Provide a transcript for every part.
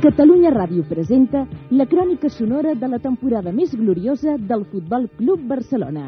Catalunya Ràdio presenta la crònica sonora de la temporada més gloriosa del Futbol Club Barcelona.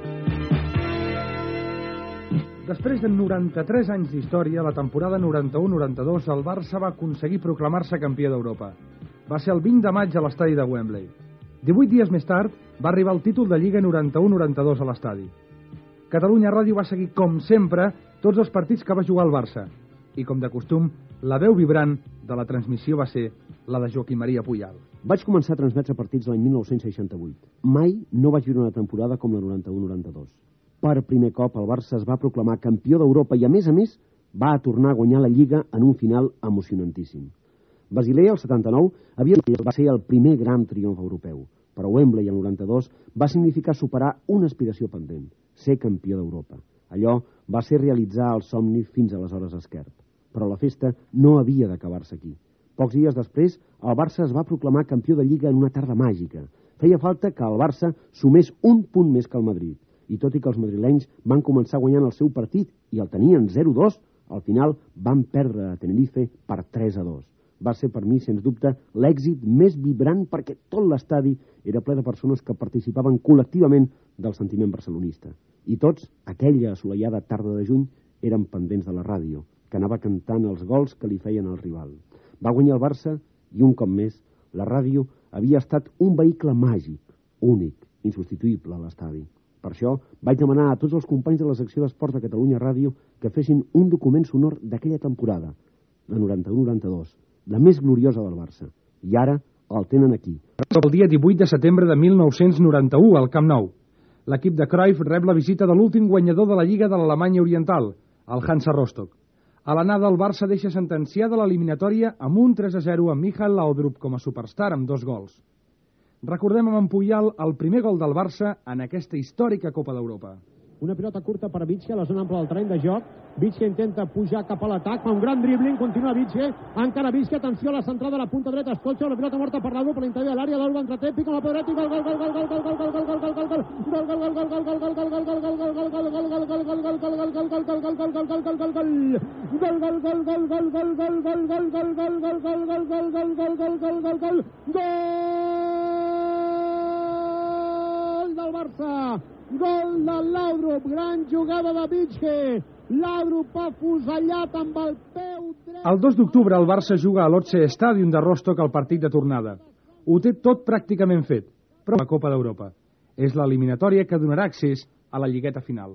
Després de 93 anys d'història, la temporada 91-92, el Barça va aconseguir proclamar-se campió d'Europa. Va ser el 20 de maig a l'estadi de Wembley. 18 dies més tard, va arribar el títol de Lliga 91-92 a l'estadi. Catalunya Ràdio va seguir, com sempre, tots els partits que va jugar el Barça. I, com de costum, la veu vibrant de la transmissió va ser la de Joaquim Maria Puyal. Vaig començar a transmetre partits l'any 1968. Mai no vaig viure una temporada com la 91-92. Per primer cop el Barça es va proclamar campió d'Europa i, a més, va tornar a guanyar la Lliga en un final emocionantíssim. Basilea, el 79, va ser el primer gran triomf europeu, però Wembley, el 92, va significar superar una aspiració pendent, ser campió d'Europa. Allò va ser realitzar el somni fins aleshores esquert. Però la festa no havia d'acabar-se aquí. Pocs dies després, el Barça es va proclamar campió de Lliga en una tarda màgica. Feia falta que el Barça sumés un punt més que el Madrid. I tot i que els madrilenys van començar guanyant el seu partit i el tenien 0-2, al final van perdre a Tenerife per 3-2. Va ser per mi, sens dubte, l'èxit més vibrant perquè tot l'estadi era ple de persones que participaven col·lectivament del sentiment barcelonista. I tots, aquella assolellada tarda de juny, eren pendents de la ràdio, que anava cantant els gols que li feien al rival. Va guanyar el Barça i, un cop més, la ràdio havia estat un vehicle màgic, únic, insubstituïble a l'estadi. Per això vaig demanar a tots els companys de la secció d'esports de Catalunya Ràdio que fessin un document sonor d'aquella temporada, la 91-92, la més gloriosa del Barça. I ara el tenen aquí. El dia 18 de setembre de 1991, al Camp Nou. L'equip de Cruyff rep la visita de l'últim guanyador de la Lliga de l'Alemanya Oriental, el Hansa Rostock. A l'anada, el Barça deixa sentenciada l'eliminatòria amb un 3-0 amb Michael Laudrup com a superstar amb 2 gols. Recordem amb en Puyal el primer gol del Barça en aquesta històrica Copa d'Europa. Una pilota curta per Vitge a la zona ampla del terreny de joc. Vitge intenta pujar cap a l'atac, fa un gran dribbling, continua Vitge, encara Vitge, atenció a la centrada de la punta dreta, escolta, la pilota morta per l'Albu per l'interior de l'àrea, l'Albu entreté, pica la pedreta i gol, gol, gol, gol, gol, gol, gol, gol, gol, gol, gol, gol, del Barça. Gol de Laudrup, gran jugada de Vitge. Laudrup ha fusellat amb el peu dret. El 2 d'octubre el Barça juga a l'Otse Stadium de Rostock al partit de tornada. Ho té tot pràcticament fet, però la Copa d'Europa és l'eliminatòria que donarà accés a la lligueta final.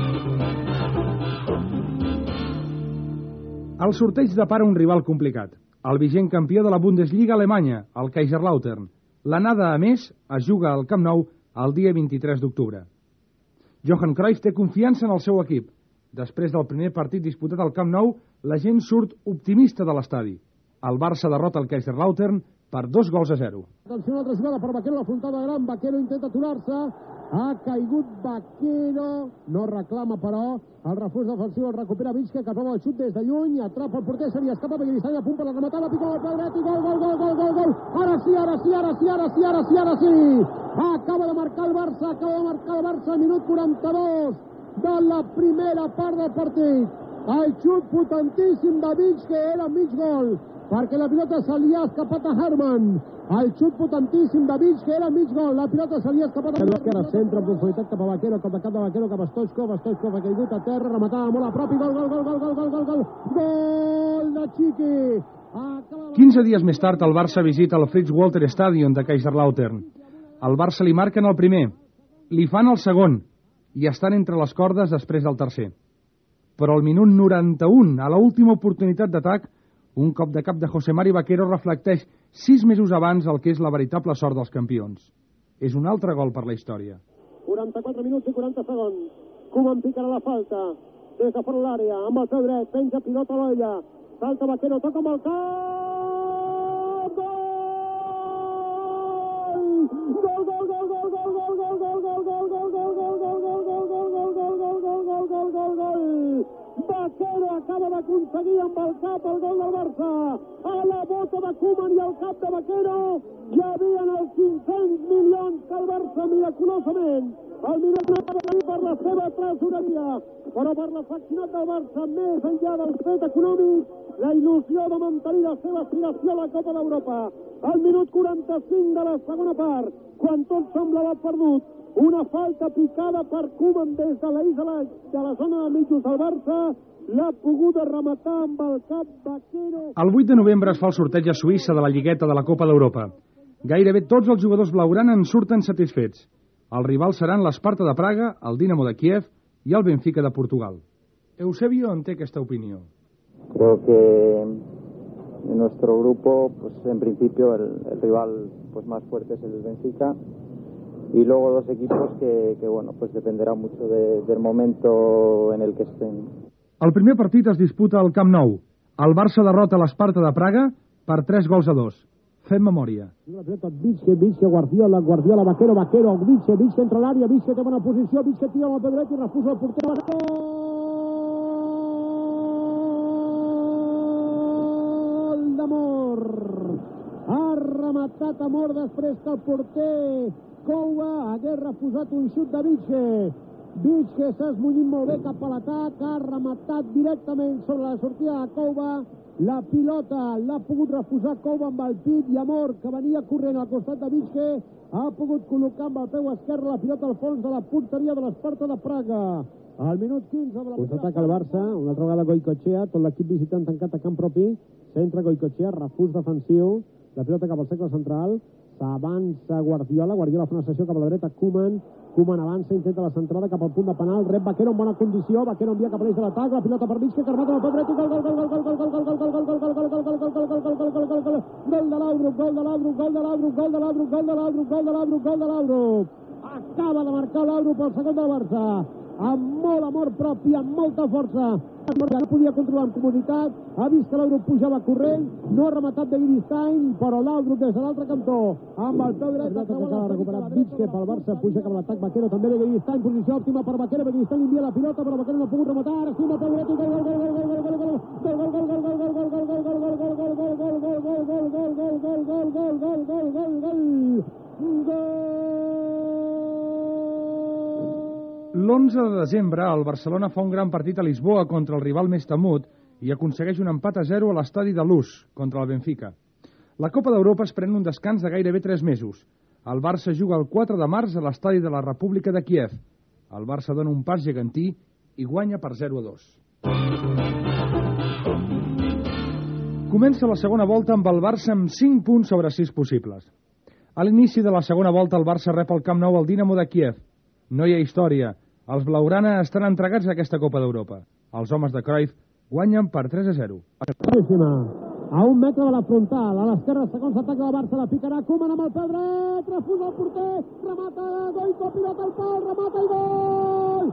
El sorteig depara un rival complicat, el vigent campió de la Bundesliga alemanya, el Kaiserslautern. L'anada, a més, es juga al Camp Nou el dia 23 d'octubre. Johan Cruyff té confiança en el seu equip. Després del primer partit disputat al Camp Nou, la gent surt optimista de l'estadi. El Barça derrota el Kaiserslautern per 2-0. Atenció, una altra jugada per Vaquero, la frontada gran, Vaquero intenta aturar-se, ha caigut Vaquero, no reclama però, el reforç defensiu el recupera Vitge, que prova el xut des de lluny, atrapa el porter, se li escapa, perquè li està a punt per la rematada, pica el peu dret i gol, gol, gol, gol, gol, gol, ara sí, ara sí, acaba de marcar el Barça, minut 42 de la primera part del partit, el xut potentíssim de Vitge, que era mig gol, perquè la pilota se li ha escapat a Herman. El xut potentíssim de Vitge, que era mig gol. La pilota se li ha escapat a Herman. L'esquerra centre, en profunditat cap a Vaquero, cap de cap de Vaquero, cap a Stoichkov. Stoichkov ha caigut a terra, rematada molt a prop i gol, gol, gol, gol, gol, gol, gol, gol. Gol de Chiqui. 15 dies més tard, el Barça visita el Fritz Walter Stadion de Kaiserslautern. El Barça li marquen el primer, li fan el segon i estan entre les cordes després del tercer. Però al minut 91, a l'última oportunitat d'atac, un cop de cap de José Mari Vaquero reflecteix 6 mesos abans el que és la veritable sort dels campions. És un altre gol per la història. 44 minuts i 40 segons. Koeman picarà la falta. Des de fora l'àrea, amb el peu dret, penja pilota a l'olla. Salta Vaquero, toca amb el cap. Gol! Gol, gol, gol, gol, gol, gol, gol, gol, gol, gol, gol, gol, Vaquero acaba d'aconseguir amb el cap el gol del Barça. A la bota de Koeman i al cap de Vaquero hi havia els 500 milions que el Barça miraculosament El minut per la seva tresoreria, però per l'afeccionat del Barça, més enllà del fet econòmic, la il·lusió de mantenir la seva aspiració a la Copa d'Europa. Al minut 45 de la segona part, quan tot semblava perdut, una falta picada per Koeman des de l'eix de la zona de mitjos del Barça, l'ha pogut rematar amb el cap Vaquero. El 8 de novembre es fa el sorteig a Suïssa de la Lligueta de la Copa d'Europa. Gairebé tots els jugadors blaugrana en surten satisfets. Els rivals seran l'Sparta de Praga, el Dinamo de Kiev y el Benfica de Portugal. Eusebio en té aquesta opinió. Creo que en nuestro grupo, pues en principio el rival pues más fuerte es el Benfica, y luego dos equipos que bueno, pues dependerá mucho del momento en el que estén. El primer partit es disputa al Camp Nou. El Barça derrota l'Sparta de Praga per 3-2. Fem memòria. La pelota Vizque, Guardiola, Vaquero, Vizque entra a l'àrea, Vizque té bona posició, Vizque tira amb el peu dret i refusa el porter. Gol d'Amor! Ha rematat Amor després que el porter Couva hagués refusat un xut de Vizque. Vizque s'ha esmunyit molt bé cap a l'atac, ha rematat directament sobre la sortida de Couva. La pilota l'ha pogut refusar Couva amb el pit i Amor, que venia corrent al costat de Vizque, ha pogut col·locar amb el peu esquerre la pilota al fons de la porteria de l'Sparta de Praga. Al minut 15 de la contraataca el Barça, una altra vegada Goicoechea, tot l'equip visitant tancat a camp propi, centra Goicoechea, refús defensiu, la pilota cap al cercle central, s'avança Guardiola fa una sessió cap a la dreta, Koeman avança, intenta la centrada cap al punt de penal, rep Vaquero en bona condició, Vaquero envia cap a l'eix de l'atac, la pilota per Vizque, que remata amb el peu dret, gol de l'Auro. Acaba de marcar l'Auro pel segon del Barça, amb molt amor propi, amb molta força. No podia controlar amb comoditat, ha vist que l'Auro pujava corrent, no ha rematat de Guiristain, però l'Auro des de l'altre cantó, amb el peu dret, acaba de recuperar Vizque pel Barça, puja cap a l'atac Vaquero, també de Guiristain, posició òptima per Vaquero, Guiristain envia la pilota, però Vaquero no ha pogut rematar, ara sí, amb el peu dret, L'11 de desembre, el Barcelona fa un gran partit a Lisboa contra el rival més temut i aconsegueix un empat a 0 a l'estadi de Luz contra el Benfica. La Copa d'Europa es pren un descans de gairebé 3 mesos. El Barça juga el 4 de març a l'estadi de la República de Kiev. El Barça dona un pas gegantí i guanya per 0-2. Comença la segona volta amb el Barça amb 5 punts sobre 6 possibles. A l'inici de la segona volta el Barça rep al Camp Nou el Dinamo de Kiev. No hi ha història. Els blaugrana estan entregats a aquesta Copa d'Europa. Els homes de Cruyff guanyen per 3-0. A un metre de la frontal, a l'esquerra, segons atac del Barça, la picarà Koeman amb el peu dret, refusa el porter, remata Goico, pilota al pal, remata i gol!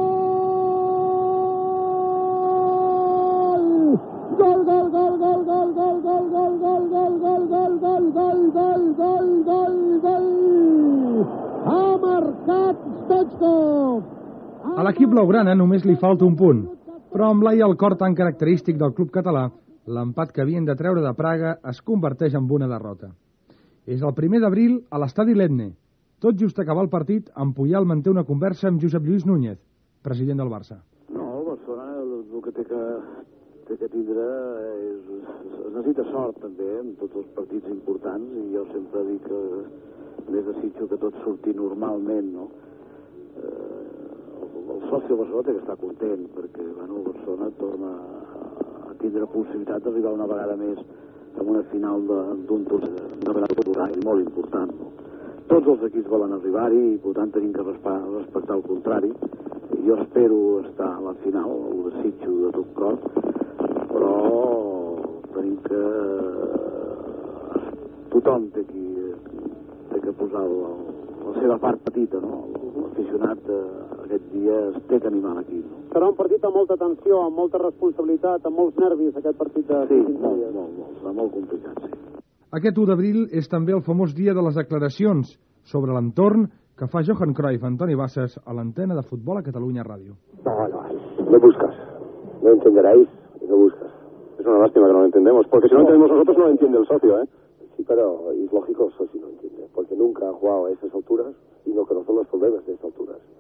Gol! Ha marcat Stoichkov! A l'equip blaugrana només li falta un punt, però amb l'ai al cor tan característic del club català, l'empat que havien de treure de Praga es converteix en una derrota. És el 1 d'abril a l'estadi Ledne. Tot just acabar el partit, en Puyal manté una conversa amb Josep Lluís Núñez, president del Barça. No, el Barcelona el que té que tindre es necessita sort també en tots els partits importants, i jo sempre dic que més desitjo que tot surti normalment, no? El soci del Barcelona té que estar content perquè el Barcelona torna a tindre possibilitat d'arribar una vegada més a una final d'un torneig molt important, no? Tots els equips volen arribar-hi i per tant tenim que respectar el contrari. Jo espero estar a la final, ho desitjo de tot cor, però tenim que tothom té que posar la seva part petita, no? L'aficionat aquest dia es té que animar l'equip, no? Serà un partit amb molta tensió, amb molta responsabilitat, amb molts nervis, aquest partit de... Sí, molt, serà molt complicat, sí. Aquest 1 d'abril és també el famós dia de les declaracions sobre l'entorn que fa Johan Cruyff, Antoni Bassas, a l'antena de Futbol a Catalunya Ràdio. No buscas, no entenderéis y no buscas. Es una lástima que no lo entendemos, porque si no entendemos nosotros no lo entiende el socio, ¿eh? Sí, pero es lógico, el socio no entiende, porque nunca ha jugado a esas alturas y lo que no son los problemas de estas alturas.